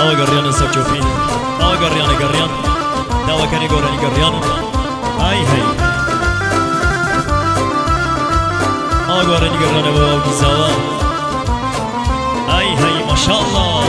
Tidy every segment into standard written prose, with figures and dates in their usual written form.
دوا گریان سکوفی دوا گریان دوا کنی گورانی گریان ای هی گورانی گریان با گیزاوا ای هی ماشاءالله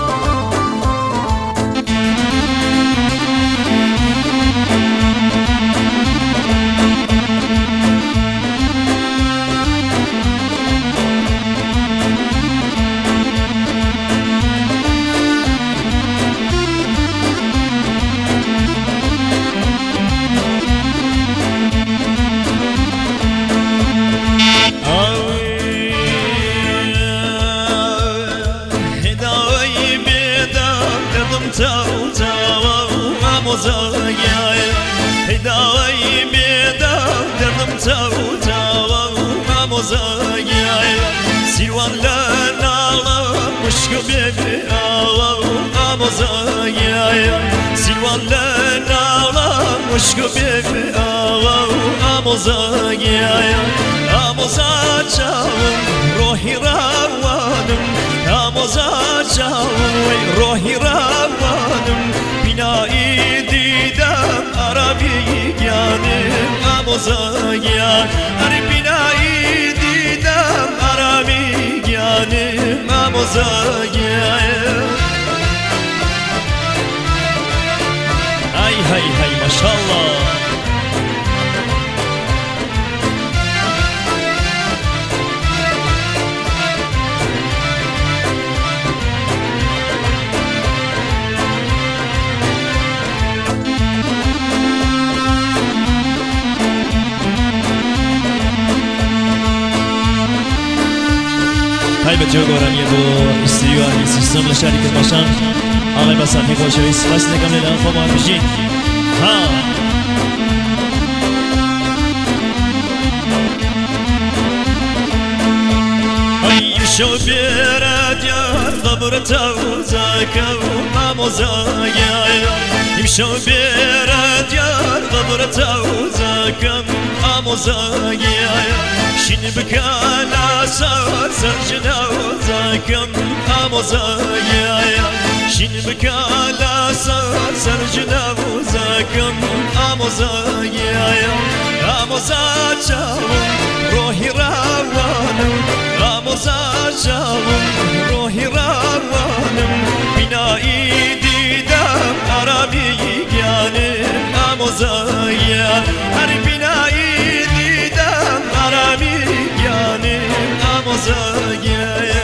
هداوی میدا دردم تاو ماموزای سیروان لنالا مشکو بیبی آو ماموزای سیروان لنالا مشکو بیبی آو ماموزای ماموزاچاوم روحی روانم ماموزاچاوم روحی روانم بینایی دیدم عربی گیانم ماموزایا هر بینایی دیدم عربی گیانم ماموزایا ای هی هی ماشاءالله طيب جو گورانی دو استریوانی سیستم لشریک باشن آقای بساتی خوشویست بس نگم لیدن خواب هم بجین ها شو بيرد يا ضبرته وزاكا وماموزايا يمشو بيرد يا ضبرته وزاكا وماموزايا شين بكالا سرجنا وزاكا وماموزايا شين بكالا سرجنا وزاكا وماموزايا ماموزايا روحي روانم ماموزاچاوم روحی روانم بینایی دیدم عربی گیانم ماموزایا هر بینایی دیدم عربی گیانم ماموزایا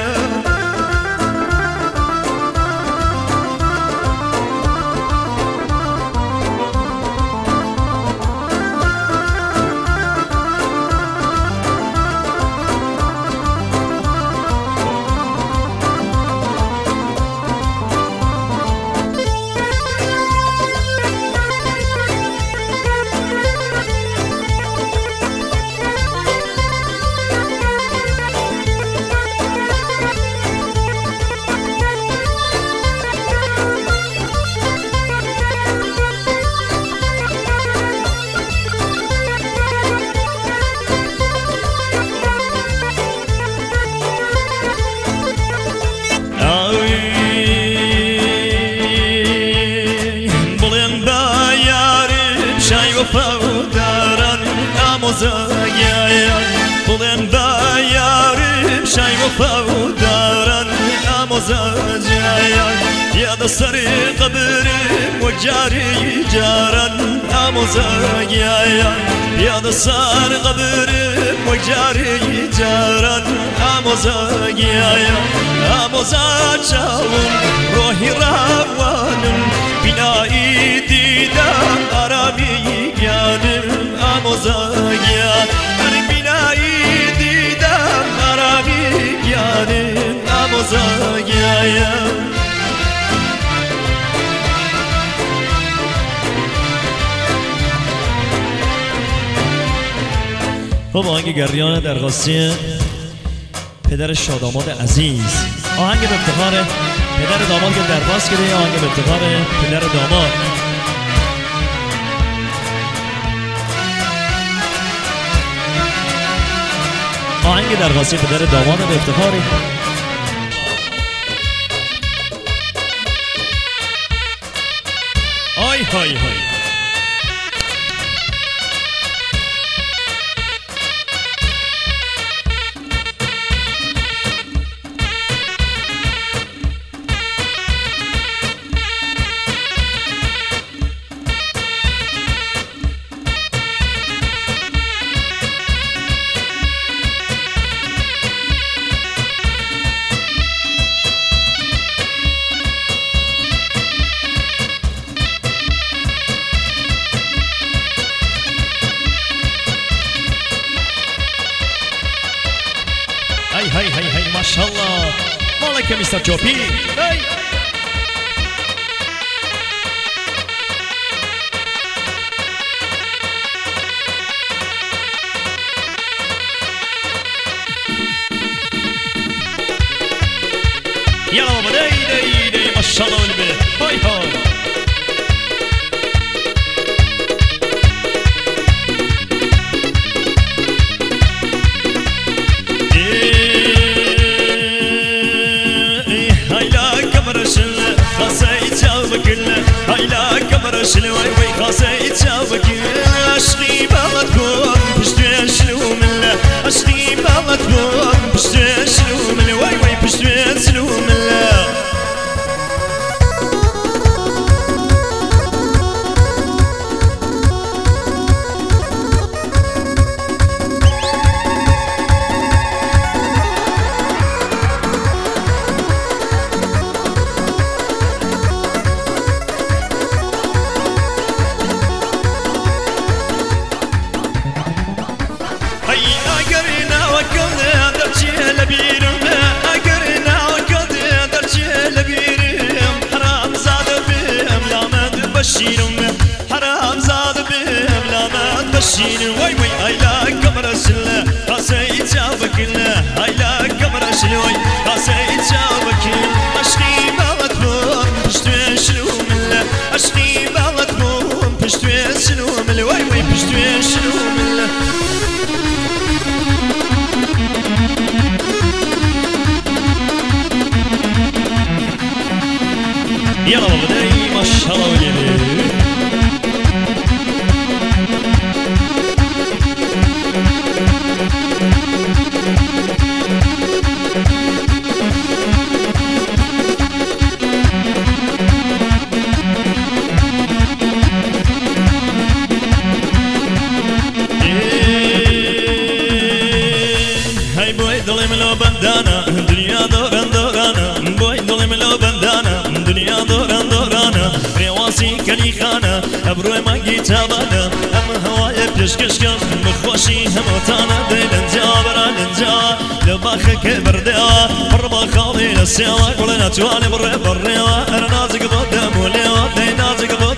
وفاداران ماموزایا بلند یارم شای وفاداران ماموزایا یاد سر قبرم و جاری جاران ماموزایا یاد سر قبرم و جاری جاران ماموزایا ماموزاچاوم روحی روانم بینایی دیدم عربی گیانم ماموزایا هر بینایی دیدم عربی گیانم ماموزایا خب آهنگ گریان درخواستی پدر شاداماد عزیز آهنگ به افتخار پدر داماد که درخواست کرده آهنگ به افتخار پدر داماد آهنگ درخواستی پدر داماد به افتخاری های های هی ما شاء الله مالك يا مستر جوبي هي يلا بابا دي ما شاء الله والبيت هاي هاي هايلا كمر شلوي وي خاصي تشابك عشقي ما تكون بشتوي شلو من عشقي ما تكون بشتوي شلو من وي بشتوي شلو من حرام زاد بهم لا ما تبشين وي هايلا كمر شله خاصي تجاوبك هايلا كمر شلوي خاصي تجاوبك عشقي ما تكون بشتوي شلو من عشقي ما تكون بشتوي شلو من وي بشتوي شلو من يلا بابا داي ما شاء الله واليمين هاي بوي ضلي ملو بندانا الدنيا دوران دورانا بوي ضلي ملو بندانا الدنيا دوران دورانا ريواسي كلي خانا ابروي ما جيتابانا ام هواي بيشكشكم بخوشي هموتانا ديلنجا برالنجا لباخك بردوا بربا خالي للسياق ولا نتواني بري بريوا انا نازق بود موليوا دي نازق بود